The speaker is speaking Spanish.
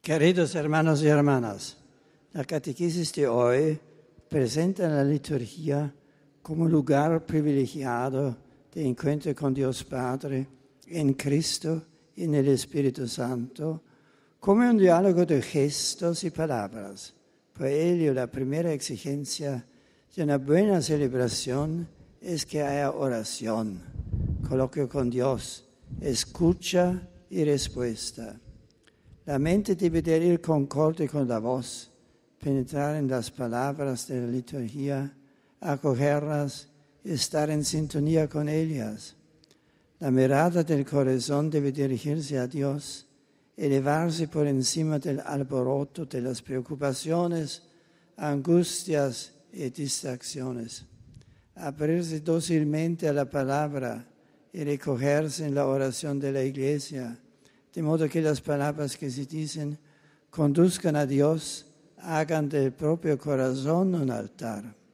Queridos hermanos y hermanas, la catequesis de hoy presenta la liturgia como lugar privilegiado de encuentro con Dios Padre en Cristo y en el Espíritu Santo, como un diálogo de gestos y palabras. Por ello, la primera exigencia de una buena celebración es que haya oración, coloquio con Dios, escucha y respuesta. La mente debe de ir concorde con la voz, penetrar en las palabras de la liturgia, acogerlas y estar en sintonía con ellas. La mirada del corazón debe dirigirse a Dios, elevarse por encima del alboroto de las preocupaciones, angustias y distracciones. Abrirse dócilmente a la palabra y recogerse en la oración de la Iglesia, de modo que las palabras que se dicen conduzcan a Dios, hagan del propio corazón un altar.